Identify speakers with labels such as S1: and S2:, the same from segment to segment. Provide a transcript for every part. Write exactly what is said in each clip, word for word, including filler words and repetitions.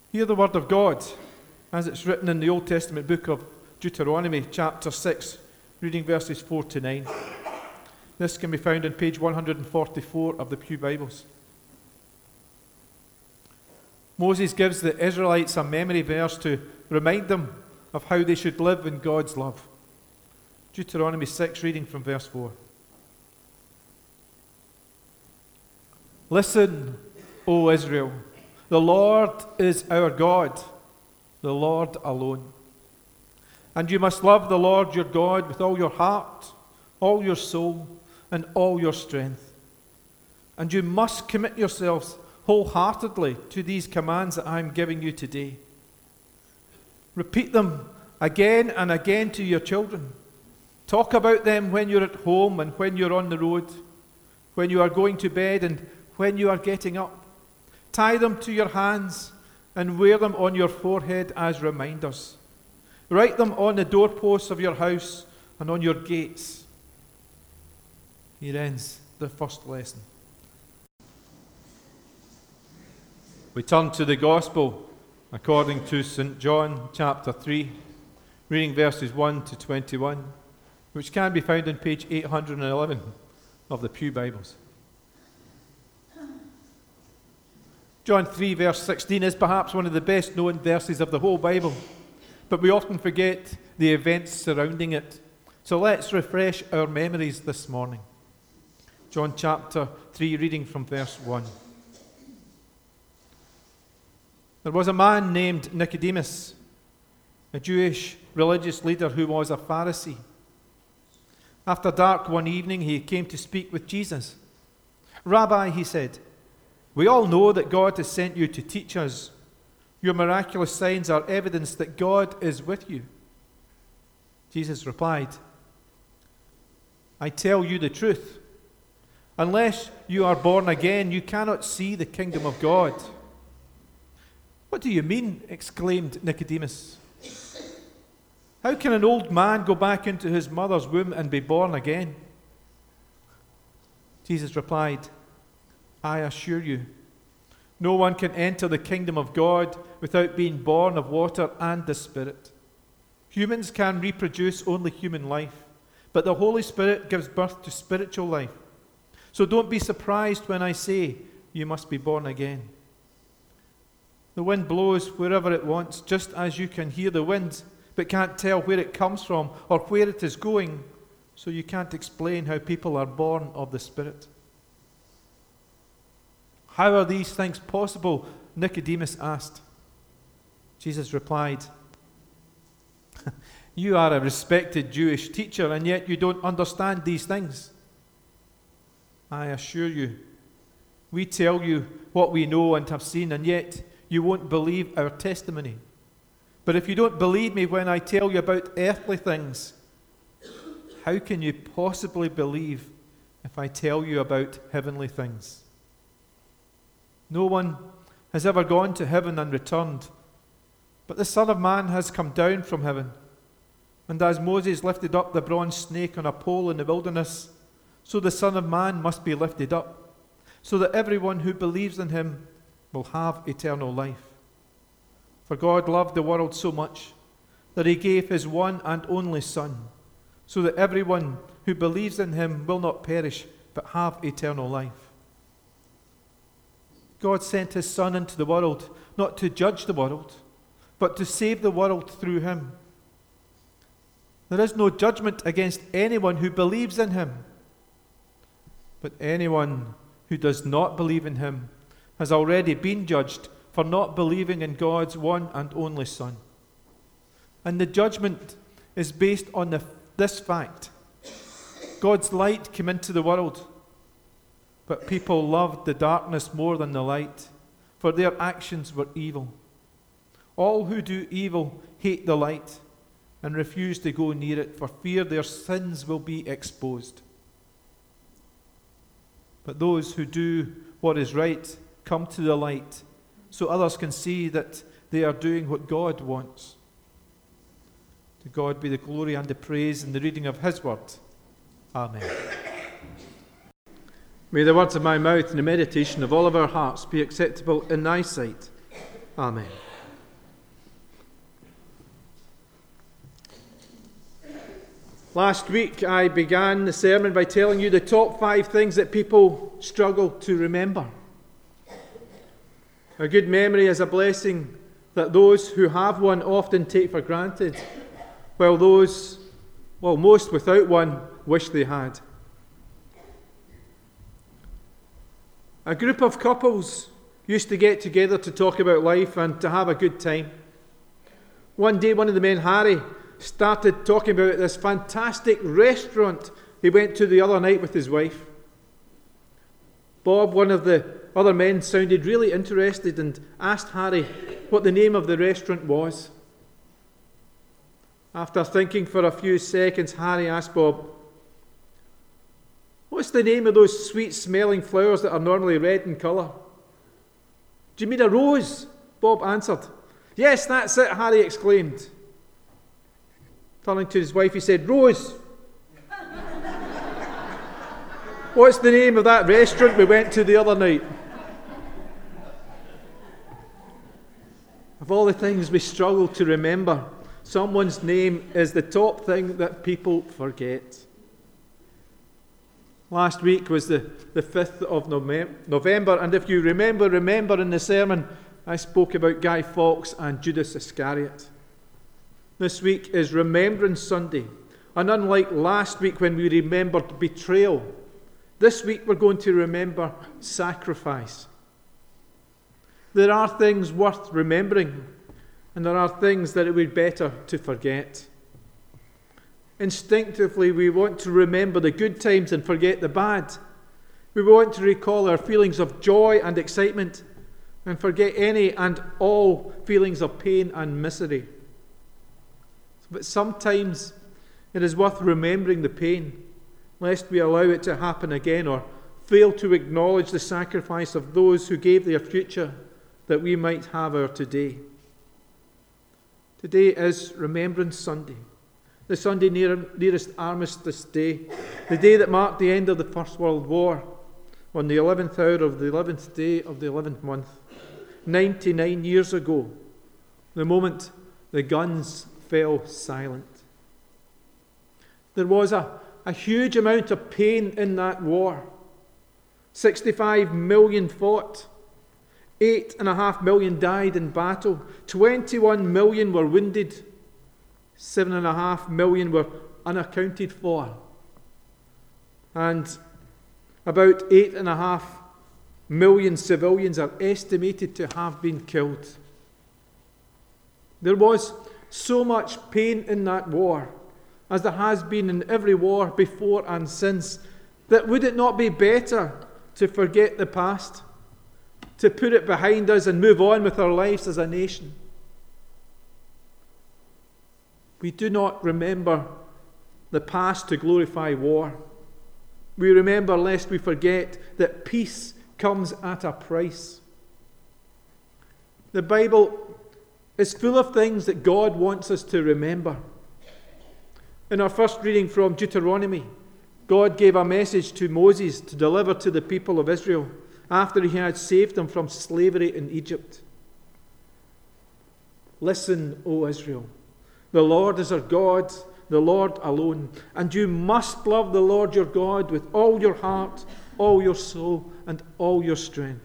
S1: Hear the word of God as it's written in the Old Testament book of Deuteronomy, chapter six, reading verses four to nine. This can be found on page one hundred forty-four of the Pew Bibles. Moses gives the Israelites a memory verse to remind them of how they should live in God's love. Deuteronomy six, reading from verse four. Listen, O Israel, the Lord is our God, the Lord alone. And you must love the Lord your God with all your heart, all your soul, and all your strength. And you must commit yourselves wholeheartedly to these commands that I am giving you today. Repeat them again and again to your children. Talk about them when you're at home and when you're on the road, when you are going to bed and when you are getting up. Tie them to your hands and wear them on your forehead as reminders. Write them on the doorposts of your house and on your gates. Here ends the first lesson. We turn to the Gospel according to Saint John chapter three, reading verses one to twenty-one, which can be found on page eight hundred eleven of the Pew Bibles. John three, verse sixteen is perhaps one of the best known verses of the whole Bible, but we often forget the events surrounding it. So let's refresh our memories this morning. John chapter three, reading from verse one. There was a man named Nicodemus, a Jewish religious leader who was a Pharisee. After dark one evening, he came to speak with Jesus. "Rabbi," he said, "we all know that God has sent you to teach us. Your miraculous signs are evidence that God is with you." Jesus replied, "I tell you the truth. Unless you are born again, you cannot see the kingdom of God." "What do you mean?" exclaimed Nicodemus. "How can an old man go back into his mother's womb and be born again?" Jesus replied, "I assure you, no one can enter the kingdom of God without being born of water and the Spirit. Humans can reproduce only human life, but the Holy Spirit gives birth to spiritual life. So don't be surprised when I say you must be born again. The wind blows wherever it wants, just as you can hear the wind, but can't tell where it comes from or where it is going, so you can't explain how people are born of the Spirit." "How are these things possible?" Nicodemus asked. Jesus replied, "You are a respected Jewish teacher, and yet you don't understand these things. I assure you, we tell you what we know and have seen, and yet you won't believe our testimony. But if you don't believe me when I tell you about earthly things, how can you possibly believe if I tell you about heavenly things? No one has ever gone to heaven and returned, but the Son of Man has come down from heaven. And as Moses lifted up the bronze snake on a pole in the wilderness, so the Son of Man must be lifted up, so that everyone who believes in him will have eternal life. For God loved the world so much that he gave his one and only Son, so that everyone who believes in him will not perish but have eternal life. God sent his Son into the world not to judge the world, but to save the world through him. There is no judgment against anyone who believes in him, but anyone who does not believe in him has already been judged for not believing in God's one and only Son. And the judgment is based on the, this fact. God's light came into the world, but people loved the darkness more than the light, for their actions were evil. All who do evil hate the light and refuse to go near it, for fear their sins will be exposed. But those who do what is right come to the light, so others can see that they are doing what God wants. To God be the glory and the praise in the reading of his word. Amen. May the words of my mouth and the meditation of all of our hearts be acceptable in thy sight. Amen. Last week I began the sermon by telling you the top five things that people struggle to remember. A good memory is a blessing that those who have one often take for granted, while those, well, most without one, wish they had. A group of couples used to get together to talk about life and to have a good time. One day, one of the men, Harry, started talking about this fantastic restaurant he went to the other night with his wife. Bob, one of the other men, sounded really interested and asked Harry what the name of the restaurant was. After thinking for a few seconds, Harry asked Bob, "What's the name of those sweet-smelling flowers that are normally red in colour?" "Do you mean a rose?" Bob answered. "Yes, that's it," Harry exclaimed. Turning to his wife, he said, "Rose, what's the name of that restaurant we went to the other night?" Of all the things we struggle to remember, someone's name is the top thing that people forget. Last week was the, the fifth of November, and if you remember, remember in the sermon, I spoke about Guy Fawkes and Judas Iscariot. This week is Remembrance Sunday, and unlike last week when we remembered betrayal, this week we're going to remember sacrifice. There are things worth remembering, and there are things that it would be better to forget. Instinctively, we want to remember the good times and forget the bad. We want to recall our feelings of joy and excitement and forget any and all feelings of pain and misery. But sometimes it is worth remembering the pain, lest we allow it to happen again or fail to acknowledge the sacrifice of those who gave their future that we might have our today. Today is Remembrance Sunday, the Sunday near, nearest Armistice Day, the day that marked the end of the First World War, on the eleventh hour of the eleventh day of the eleventh month, ninety-nine years ago, the moment the guns fell silent. There was a, a huge amount of pain in that war. sixty-five million fought. Eight and a half million died in battle. twenty-one million were wounded. Seven and a half million were unaccounted for. And about eight and a half million civilians are estimated to have been killed. There was so much pain in that war, as there has been in every war before and since, that would it not be better to forget the past, to put it behind us and move on with our lives as a nation? We do not remember the past to glorify war. We remember lest we forget that peace comes at a price. The Bible is full of things that God wants us to remember. In our first reading from Deuteronomy, God gave a message to Moses to deliver to the people of Israel after he had saved them from slavery in Egypt. "Listen, O Israel, the Lord is our God, the Lord alone, and you must love the Lord your God with all your heart, all your soul, and all your strength."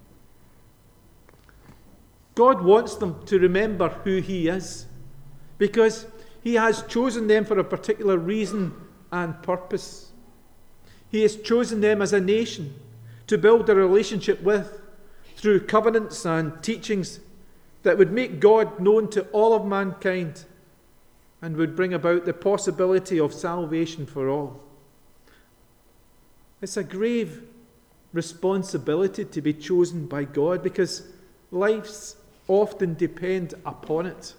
S1: God wants them to remember who he is, because he has chosen them for a particular reason and purpose. He has chosen them as a nation to build a relationship with through covenants and teachings that would make God known to all of mankind and would bring about the possibility of salvation for all. It's a grave responsibility to be chosen by God, because lives often depend upon it.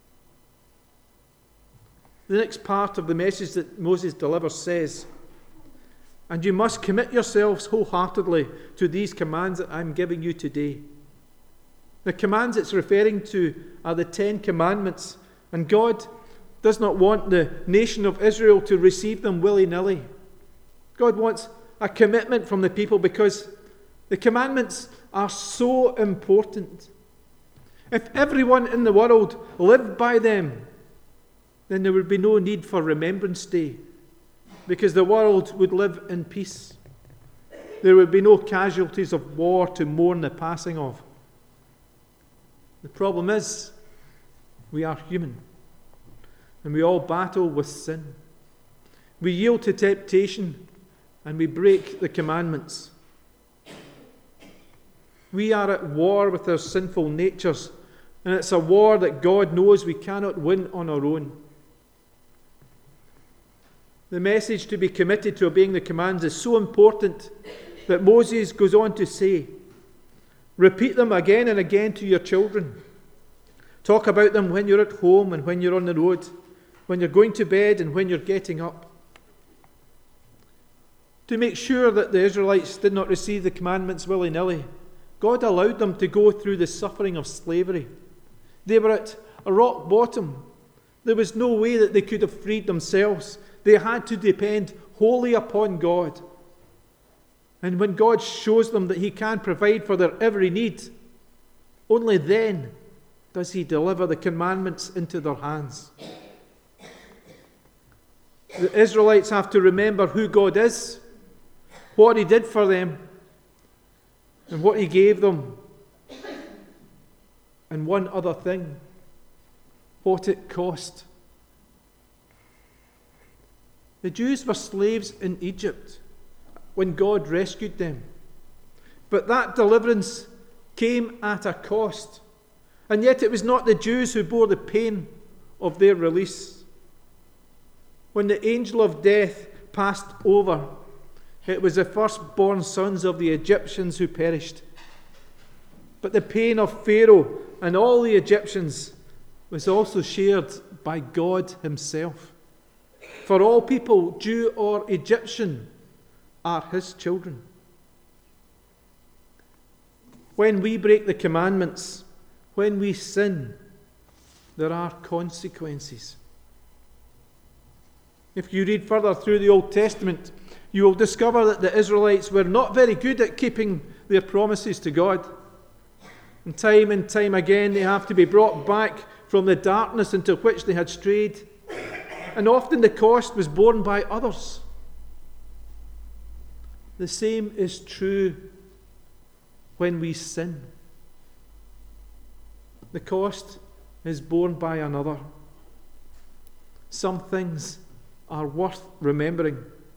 S1: The next part of the message that Moses delivers says, "And you must commit yourselves wholeheartedly to these commands that I'm giving you today." The commands it's referring to are the Ten Commandments, and God does not want the nation of Israel to receive them willy-nilly. God wants a commitment from the people because the commandments are so important. If everyone in the world lived by them, then there would be no need for Remembrance Day, because the world would live in peace. There would be no casualties of war to mourn the passing of. The problem is, we are human, and we all battle with sin. We yield to temptation, and we break the commandments. We are at war with our sinful natures, and it's a war that God knows we cannot win on our own. The message to be committed to obeying the commands is so important that Moses goes on to say, repeat them again and again to your children. Talk about them when you're at home and when you're on the road, when you're going to bed and when you're getting up. To make sure that the Israelites did not receive the commandments willy-nilly, God allowed them to go through the suffering of slavery. They were at a rock bottom. There was no way that they could have freed themselves. They had to depend wholly upon God. And when God shows them that He can provide for their every need, only then does He deliver the commandments into their hands. The Israelites have to remember who God is, what He did for them, and what He gave them. And one other thing, what it cost. The Jews were slaves in Egypt when God rescued them. But that deliverance came at a cost. And yet it was not the Jews who bore the pain of their release. When the angel of death passed over, it was the firstborn sons of the Egyptians who perished. But the pain of Pharaoh and all the Egyptians was also shared by God Himself. For all people, Jew or Egyptian, are His children. When we break the commandments, when we sin, there are consequences. If you read further through the Old Testament, you will discover that the Israelites were not very good at keeping their promises to God. And time and time again, they have to be brought back from the darkness into which they had strayed. And often the cost was borne by others. The same is true when we sin. The cost is borne by another. Some things are worth remembering.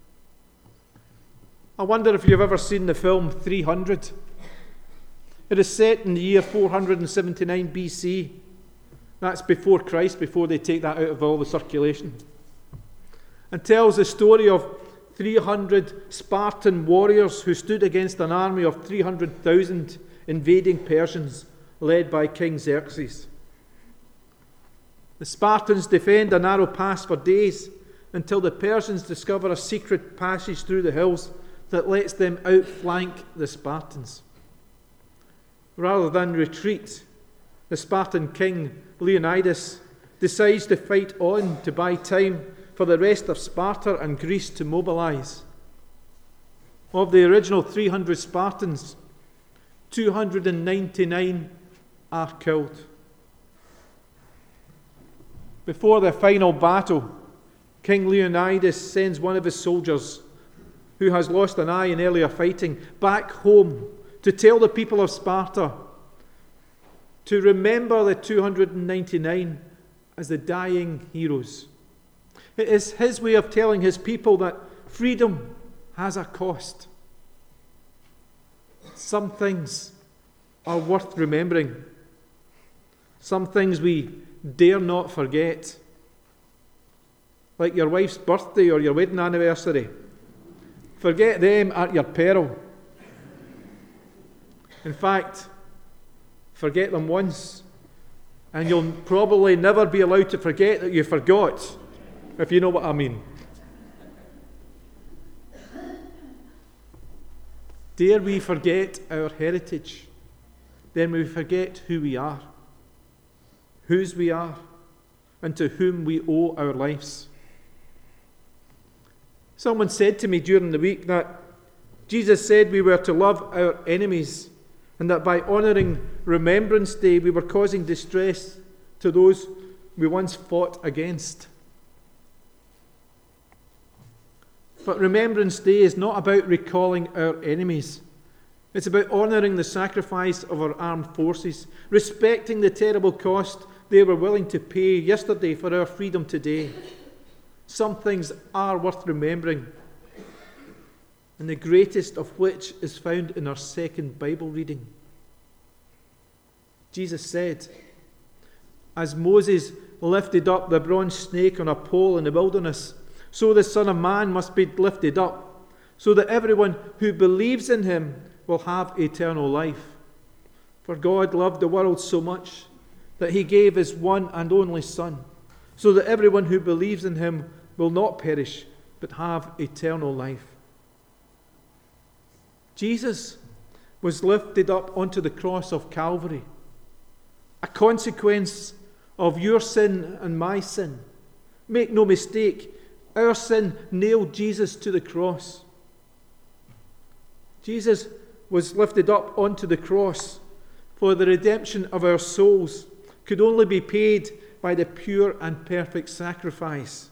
S1: I wonder if you've ever seen the film three hundred. It is set in the year four hundred seventy-nine B C. That's before Christ, before they take that out of all the circulation. And tells the story of three hundred Spartan warriors who stood against an army of three hundred thousand invading Persians led by King Xerxes. The Spartans defend a narrow pass for days until the Persians discover a secret passage through the hills that lets them outflank the Spartans. Rather than retreat, the Spartan king Leonidas decides to fight on to buy time for the rest of Sparta and Greece to mobilize. Of the original three hundred Spartans, two hundred ninety-nine are killed. Before the final battle, King Leonidas sends one of his soldiers, who has lost an eye in earlier fighting, back home to tell the people of Sparta to remember the two hundred ninety-nine as the dying heroes. It is his way of telling his people that freedom has a cost. Some things are worth remembering. Some things we dare not forget. Like your wife's birthday or your wedding anniversary. Forget them at your peril. In fact, forget them once, and you'll probably never be allowed to forget that you forgot, if you know what I mean. Dare we forget our heritage, then we forget who we are, whose we are, and to whom we owe our lives. Someone said to me during the week that Jesus said we were to love our enemies, and that by honouring Remembrance Day we were causing distress to those we once fought against. But Remembrance Day is not about recalling our enemies. It's about honouring the sacrifice of our armed forces, respecting the terrible cost they were willing to pay yesterday for our freedom today. Some things are worth remembering, and the greatest of which is found in our second Bible reading. Jesus said, "As Moses lifted up the bronze snake on a pole in the wilderness, so the Son of Man must be lifted up, so that everyone who believes in him will have eternal life. For God loved the world so much that he gave his one and only Son, so that everyone who believes in him will not perish, but have eternal life." Jesus was lifted up onto the cross of Calvary, a consequence of your sin and my sin. Make no mistake, our sin nailed Jesus to the cross. Jesus was lifted up onto the cross, for the redemption of our souls could only be paid by the pure and perfect sacrifice.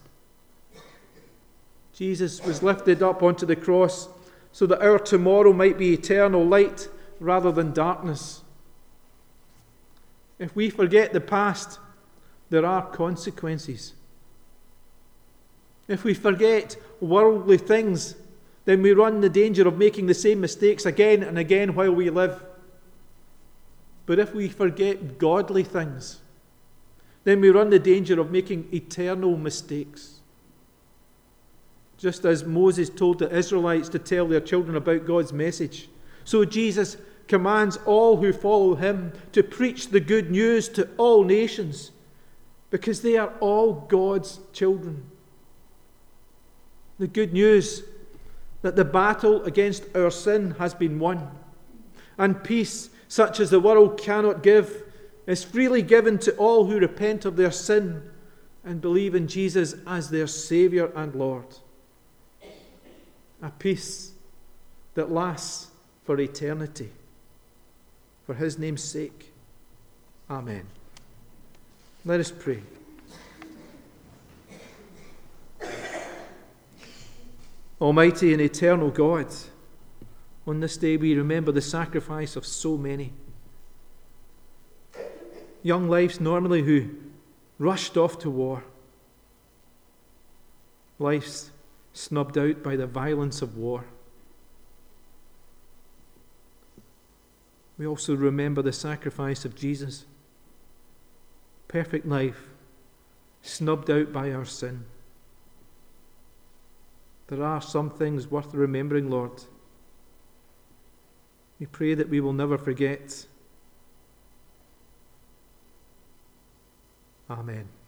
S1: Jesus was lifted up onto the cross so that our tomorrow might be eternal light rather than darkness. If we forget the past, there are consequences. If we forget worldly things, then we run the danger of making the same mistakes again and again while we live. But if we forget godly things, then we run the danger of making eternal mistakes. Just as Moses told the Israelites to tell their children about God's message, so Jesus commands all who follow him to preach the good news to all nations, because they are all God's children. The good news that the battle against our sin has been won, and peace, such as the world cannot give, is freely given to all who repent of their sin and believe in Jesus as their Saviour and Lord. A peace that lasts for eternity. For his name's sake. Amen. Let us pray. Almighty and eternal God, on this day we remember the sacrifice of so many. Young lives normally who rushed off to war. Lives snubbed out by the violence of war. We also remember the sacrifice of Jesus. Perfect life, snubbed out by our sin. There are some things worth remembering, Lord. We pray that we will never forget. Amen.